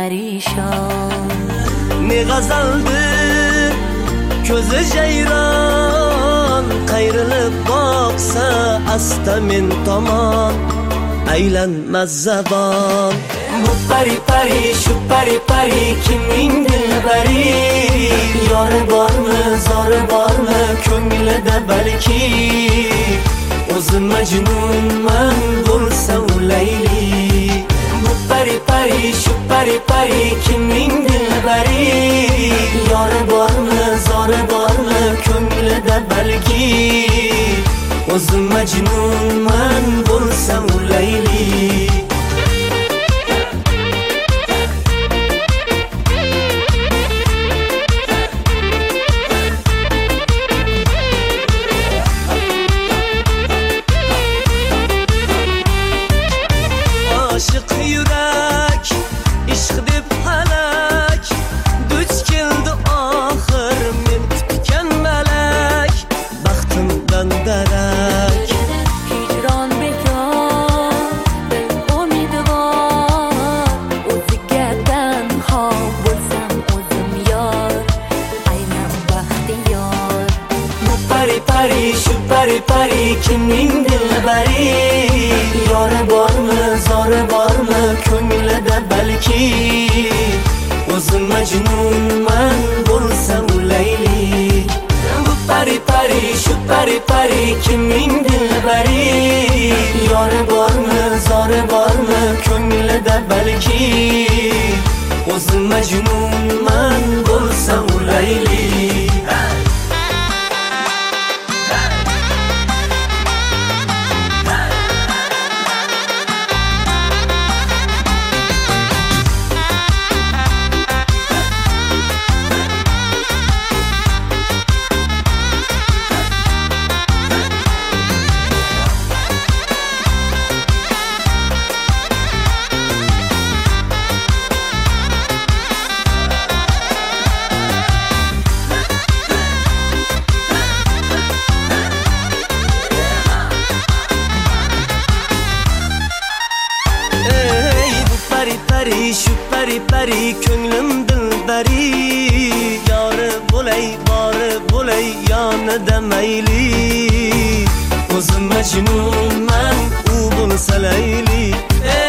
perişan. Ne gazaldır ko'zi jayron, qayrilib boqsa asta men tomon aylanmas zabon. Bu pari pari shu pari pari kimning dilbari, yori bormi zori bormi ko'nglida balki, o'zim majnunman bo'lsa u Layli. Bu pari pari shu pari pari kimning dilbari, yori bormi zori bormi ko'nglida balki, o'zim majnunman bo'lsa u Layli. Aşık yürek, ishq deb halak, duch keldi oxir men kutgan malak, baxtimdan darak. Hicron bekor, dil umidvor, o'ziga tanho bo'lsam o'zim yor, aynan baxtiyor. Bu pari pari shu pari pari kimning dilbari, yori bormi zori bormi ko'nglida balki, o'zim majnunman bo'lsa u Layli. Bu pari pari shu pari pari kimning dilbari, yori bormi zori bormi ko'nglida balki, o'zim majnunman bo'lsa u Layli. Shu pari pari ko'nglim dilbari, yori bo'lay bori bo'lay yonida mayli, o'zim majnunman u bo'lsa Layli.